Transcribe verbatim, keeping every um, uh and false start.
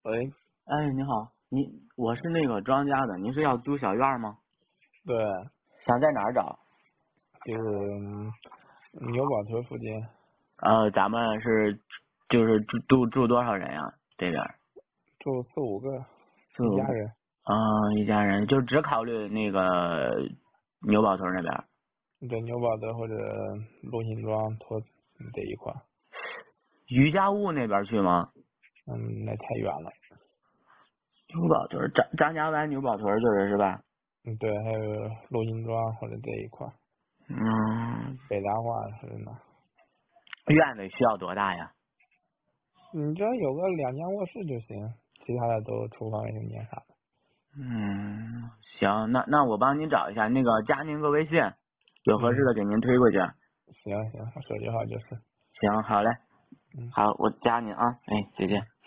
喂， 哎，你好，你我是那个庄家的，您是要租小院吗？ 对， 想在哪儿找？ 就是嗯牛宝屯附近， 呃，咱们是就是住住住多少人呀？这边住四五个， 四五个， 一家人。 嗯、一家人，就只考虑那个牛宝屯那边。 对，牛宝德或者陆辛庄托这一块， 余家坞那边去吗？ 嗯，那太远了。 牛宝屯，张张家湾牛宝屯就是是吧？ 嗯，对，还有陆辛庄或者这一块， 嗯， 北大化是哪？ 院子需要多大呀？ 你只要有个两间卧室就行，其他的都厨房卫生间啥的。 嗯，行，那那我帮您找一下，那个加您个微信，有合适的嗯， 给您推过去。 行行，手机号就是。 行，好嘞， 嗯。 好，我加您啊，哎，再见。